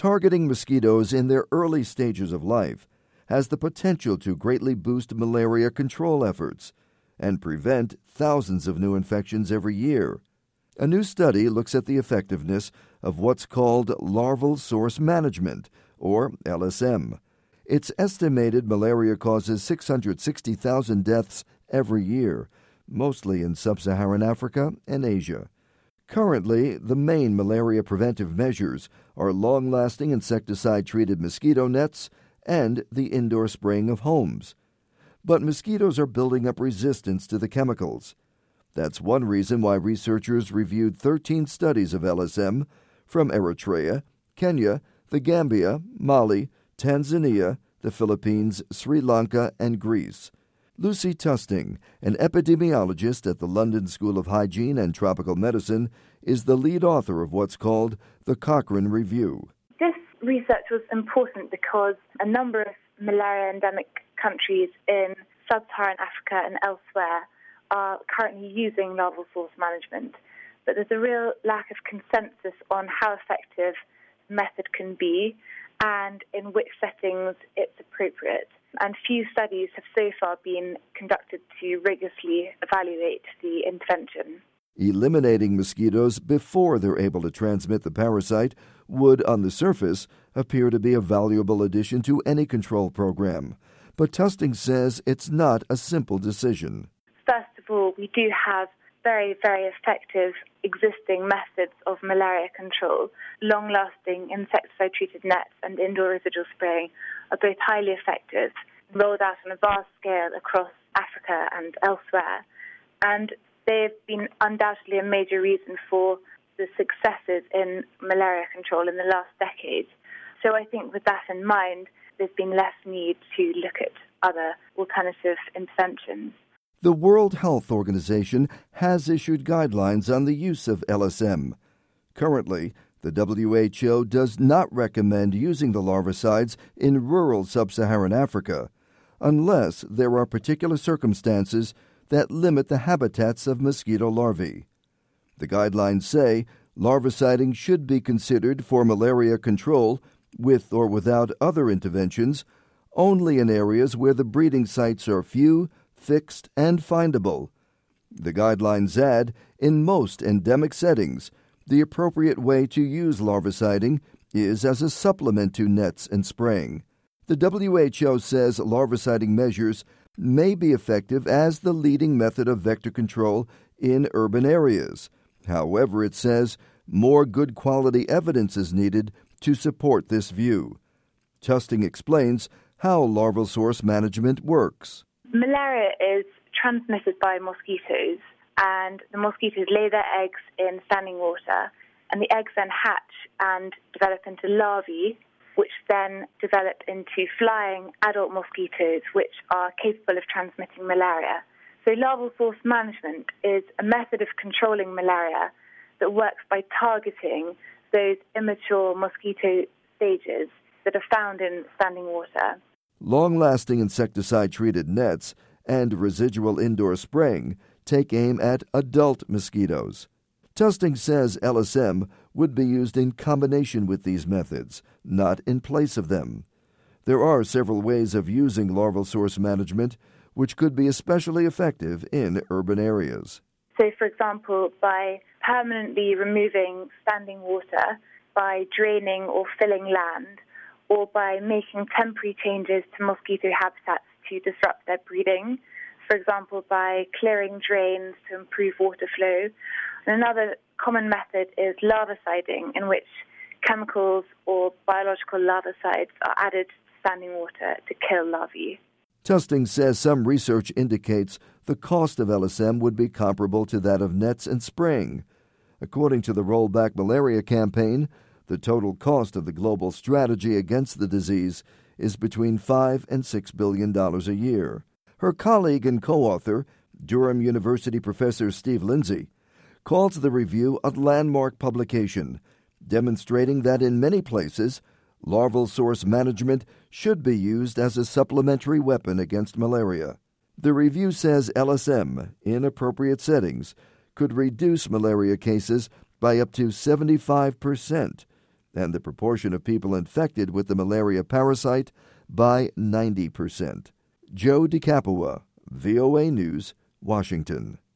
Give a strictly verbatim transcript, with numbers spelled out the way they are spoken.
Targeting mosquitoes in their early stages of life has the potential to greatly boost malaria control efforts and prevent thousands of new infections every year. A new study looks at the effectiveness of what's called larval source management, or L S M. It's estimated malaria causes six hundred sixty thousand deaths every year, mostly in sub-Saharan Africa and Asia. Currently, the main malaria preventive measures are long-lasting insecticide-treated mosquito nets and the indoor spraying of homes. But mosquitoes are building up resistance to the chemicals. That's one reason why researchers reviewed thirteen studies of L S M from Eritrea, Kenya, the Gambia, Mali, Tanzania, the Philippines, Sri Lanka, and Greece. Lucy Tusting, an epidemiologist at the London School of Hygiene and Tropical Medicine, is the lead author of what's called the Cochrane Review. This research was important because a number of malaria-endemic countries in sub-Saharan Africa and elsewhere are currently using larval source management, but there's a real lack of consensus on how effective the method can be and in which settings it's appropriate. And few studies have so far been conducted to rigorously evaluate the intervention. Eliminating mosquitoes before they're able to transmit the parasite would, on the surface, appear to be a valuable addition to any control program. But Tusting says it's not a simple decision. First of all, we do have very, very effective existing methods of malaria control. Long-lasting insecticide-treated nets and indoor residual spraying are both highly effective, rolled out on a vast scale across Africa and elsewhere. And they've been undoubtedly a major reason for the successes in malaria control in the last decade. So I think with that in mind, there's been less need to look at other alternative interventions. The World Health Organization has issued guidelines on the use of L S M. Currently, the W H O does not recommend using the larvicides in rural sub-Saharan Africa unless there are particular circumstances that limit the habitats of mosquito larvae. The guidelines say larviciding should be considered for malaria control, with or without other interventions, only in areas where the breeding sites are few, fixed, and findable. The guidelines add, in most endemic settings, the appropriate way to use larviciding is as a supplement to nets and spraying. The W H O says larviciding measures may be effective as the leading method of vector control in urban areas. However, it says more good quality evidence is needed to support this view. Tusting explains how larval source management works. Malaria is transmitted by mosquitoes, and the mosquitoes lay their eggs in standing water, and the eggs then hatch and develop into larvae, which then develop into flying adult mosquitoes, which are capable of transmitting malaria. So larval source management is a method of controlling malaria that works by targeting those immature mosquito stages that are found in standing water. Long-lasting insecticide-treated nets and residual indoor spraying take aim at adult mosquitoes. Tusting says L S M would be used in combination with these methods, not in place of them. There are several ways of using larval source management, which could be especially effective in urban areas. So, for example, by permanently removing standing water, by draining or filling land, or by making temporary changes to mosquito habitats to disrupt their breeding, for example, by clearing drains to improve water flow. And another common method is larviciding, in which chemicals or biological larvicides are added to standing water to kill larvae. Tusting says some research indicates the cost of L S M would be comparable to that of nets and spraying. According to the Rollback Malaria Campaign, the total cost of the global strategy against the disease is between five and six billion dollars a year. Her colleague and co-author, Durham University professor Steve Lindsay, calls the review a landmark publication, demonstrating that in many places, larval source management should be used as a supplementary weapon against malaria. The review says L S M, in appropriate settings, could reduce malaria cases by up to seventy-five percent, and the proportion of people infected with the malaria parasite by ninety percent. Joe DeCapua, V O A News, Washington.